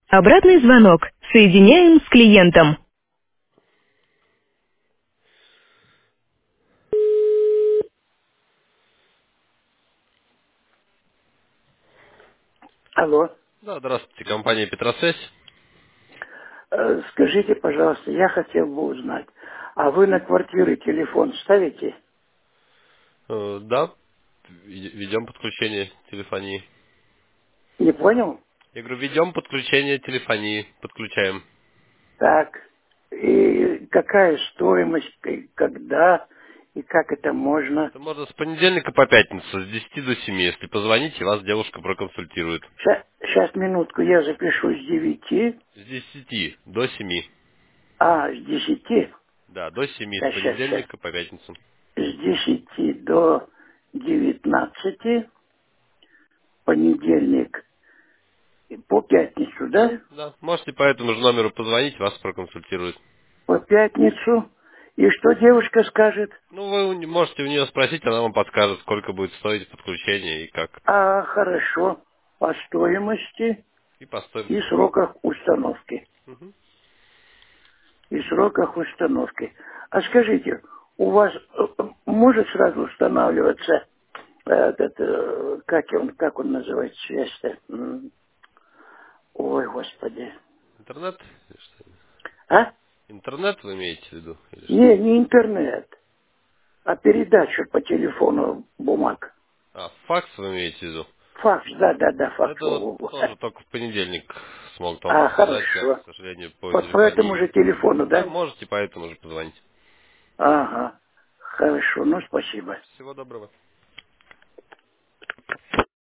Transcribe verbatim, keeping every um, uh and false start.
Обратный звонок. Соединяем с клиентом. Алло, Да, здравствуйте, компания Петросвязь. э, скажите, пожалуйста, я хотел бы узнать, а вы на квартиры телефон ставите? Э, да, ведь- ведем подключение телефонии. Не понял? Я говорю, ведем подключение телефонии, подключаем. Так, и какая стоимость, и когда, и как это можно? Это можно с понедельника по пятницу, с десяти до семи. Если позвоните, вас девушка проконсультирует. Сейчас, минутку, я запишу с девяти, С десяти до семи. а, с десяти, Да, до семи, с сейчас, сейчас, сейчас, понедельника по пятницу. с десяти до девятнадцати, понедельник, и по пятницу, Да, да? да. Можете по этому же номеру позвонить, вас проконсультируют. По пятницу. И что девушка скажет? Ну, вы у не- можете у нее спросить, она вам подскажет, сколько будет стоить подключение и как. А, хорошо. По стоимости И по и стоимости. сроках установки. Мгм. И сроках установки. А скажите, у вас э, э, может сразу устанавливаться э, этот, э, как он, как он называется, связь-то? М, Ой, господи. Интернет? Или что? А? Интернет вы имеете в виду? Или что? Не, не интернет, а передача по телефону бумаг. А, факс вы имеете в виду? Факс, да, да, да, Ну, факс. это вот Во-во-во. тоже только в понедельник смогут вам А, подсказать. Я, к хорошо. сожалению, по Вот по этому телефонии же не телефону, могу. Да, да? можете по этому же позвонить. Ага. Хорошо, ну спасибо. Всего доброго.